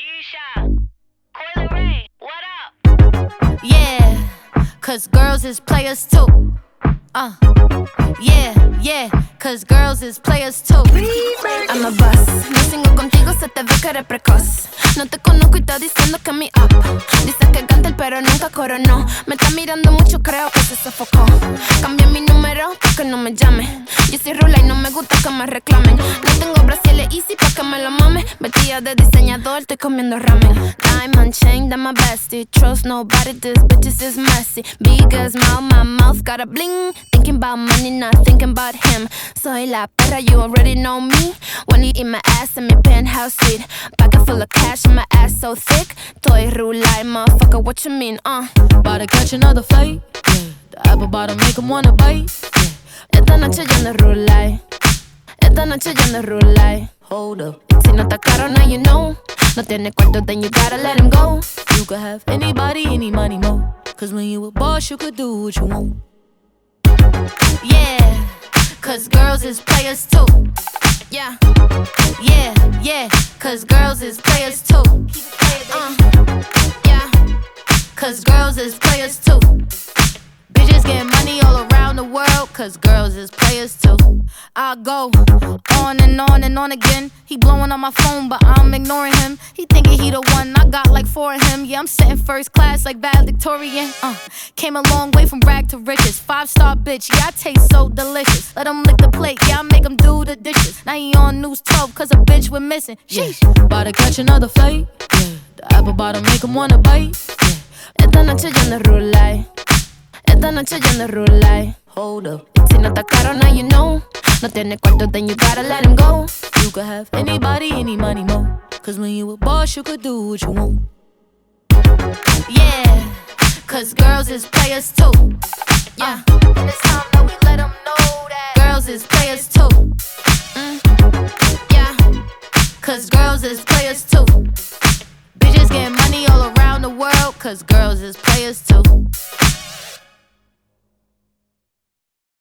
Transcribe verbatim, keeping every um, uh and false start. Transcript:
Keisha, Coyle Ray, what up? Yeah, cause girls is players too. Uh, yeah, yeah, cause girls is players too. I'm a boss, no singo contigo, se te ve que eres precoz. No te conozco y está diciendo que mi up. Dice que canta el pero nunca coronó. Me está mirando mucho, creo que se sofocó. Cambié mi número pa' que no me llame. Yo soy rula y no me gusta que me reclamen. No tengo brasiles easy pa' que me lo mame. Vestida de diseñador, estoy comiendo ramen. Diamond chain, that my bestie. Trust nobody, this bitches is messy. Big as mouth, my mouth got a bling. Thinking about money, not thinking about him. Soy la perra, you already know me. When you eat my ass in my penthouse suite. Pocket full of cash and my ass so thick. Toy rula, motherfucker, what you mean, uh? About to catch another flight, yeah. The apple bottom make him wanna bite, yeah. Esta noche yo no rulay. Esta noche yo no rulay. Hold up. Si no está caro, now you know. No tiene cuarto, then you gotta let him go. You could have anybody, any money, mo. Cause when you a boss, you could do what you want. Yeah, cause girls is players too. Yeah, yeah, yeah, cause girls is players too. Uh, yeah, cause girls is players too. Bitches getting money all around the world, cause girls is players too. I go on and on and on again. He blowing on my phone, but I'm ignoring him. He thinking he the one, I got like four of him. Yeah, I'm sitting first class like valedictorian. Uh, came a long way from rag to riches. Five star bitch, yeah, I taste so delicious. Let him lick the plate, yeah, I make him do the dishes. Now he on news twelve, cause a bitch we're missing. Sheesh. Yeah. About to catch another flight, yeah. The apple bottom make him wanna bite, yeah. Esta noche yo no rulay. Esta noche yo no rulay. Hold up. Si no está caro, now you know. No tiene cuarto, then you gotta let him go. You could have anybody, any money, mo. Cause when you a boss, you could do what you want. Yeah, cause girls is players too. Yeah, uh, and it's time that we let them know that girls is players too. Mm, yeah, cause girls is players too. Bitches getting money all around the world, cause girls is players too.